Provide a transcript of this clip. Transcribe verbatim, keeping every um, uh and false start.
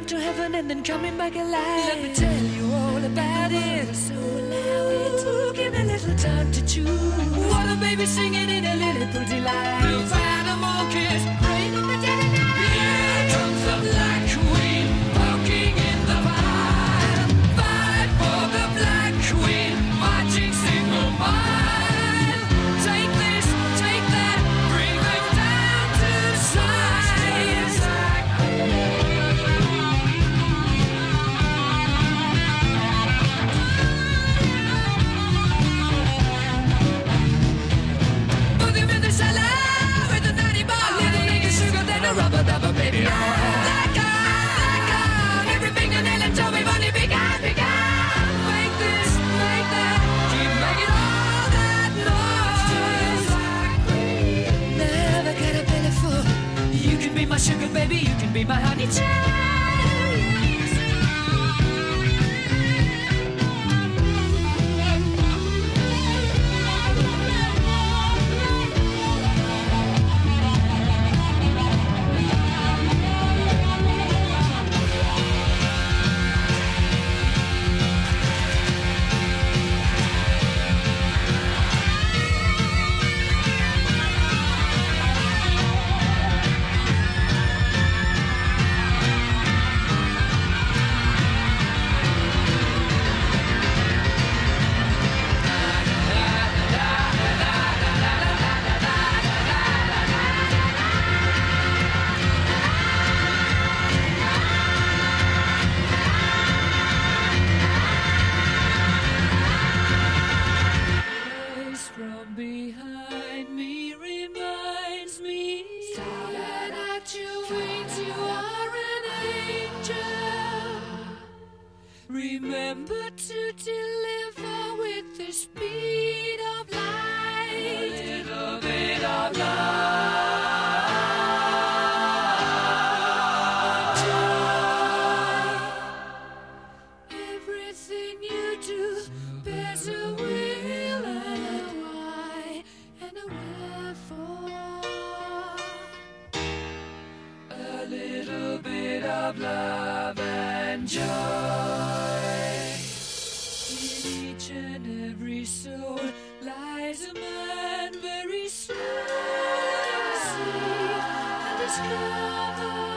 to heaven and then coming back alive. Let me tell you all about it. So allow it. Ooh, give me a little time to choose. What a baby singing in a Lilliput delight. Blue animal kiss, rain in the dead of night. Here comes the Black Queen, walking in the fire. Fight for the Black Queen, marching single file. Take this, take that, bring them down to size. Put them in the cellar with a natty bar. Little nigga sugar, then a rubber dubber baby. Black eye, black eye, every fingernail and toe, money big eye, big eye. Make this, make that, keep making all that noise. Never get a belly full. You can be my sugar baby, you can be my honey child. Voice from behind me reminds me that at your wings you are an angel. Remember to deliver with the speed of light. A little bit of love. Everything you do bears a will and a why and a wherefore. A little bit of love and joy. In each and every soul lies a man very soon to see and discover.